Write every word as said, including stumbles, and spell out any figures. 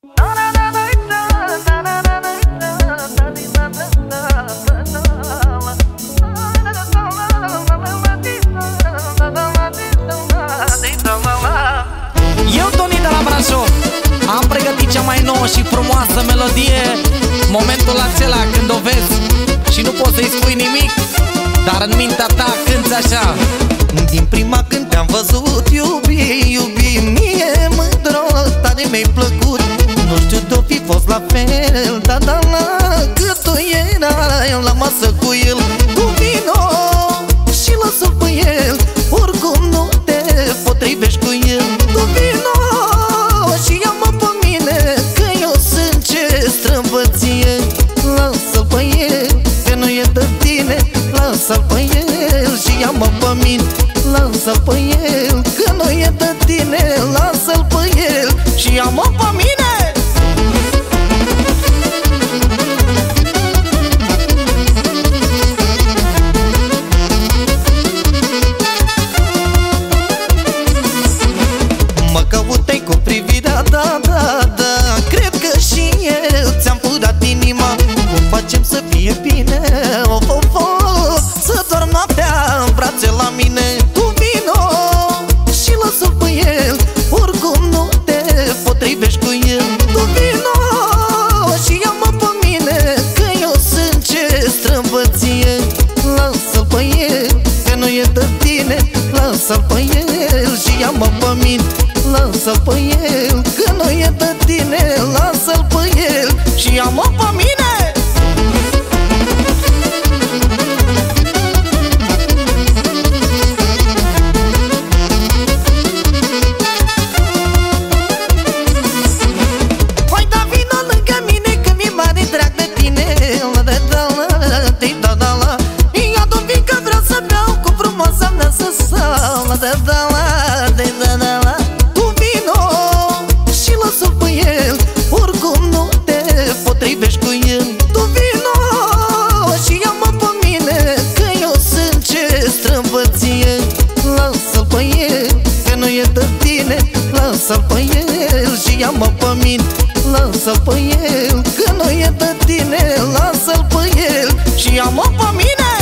Eu, Toni de la Brașov, am pregătit cea mai nouă și frumoasă melodie. Momentul acela când o vezi și nu poți să-i spui nimic, dar în mintea ta cânti așa. Din prima când te-am văzut, iubi, iubi, mie mândro, tare mi-ai plăcut. Nu știu de-o fi fost la fel, da, da, la cât tu erai la masă cu el. Tu vino și lasă-l pe el, oricum nu te potrivești cu el. Tu vino și ia-mă pe mine, că eu sunt ce strâmbăție. Lasă-l pe el, că nu e de tine, lasă-l pe el și ia-mă pe mine. Lasă-l pe el, că nu e de tine, lasă-l pe el și ia-mă pe mine. Mă căutai cu privirea, da, da, da, cred că și eu ți-am furat inima. Cum facem să fie bine, of, of, of, să dorm noaptea în brațe la mine. Tu vino și lasă-l pe el, oricum nu te potrivești cu el. Tu vino și ia-mă pe mine, că eu sunt ce strâmbăție. Lasă-l pe el, că nu e de tine, lasă-l pe el și ia-mă pe mine. Lasă-l pe el, că nu e de tine, lasă-l pe el și ia-mă pe mine. Hai da vino lângă mine, că mi-e mare drag de tine. La da da la, da da la, ia-tu vin că vreau să beau cu frumoasa mea să stau. La da da la, da da da la, tu vino și lasă-l pe el, oricum nu te potrivești cu el. Tu vino și ia-mă pe mine, că eu sunt ce strâmbăție. Lasă-l pe el, că nu e de tine, lasă-l pe el și ia-mă pe mine. Lasă-l pe el, că nu e de tine, lasă-l pe el și ia-mă pe mine.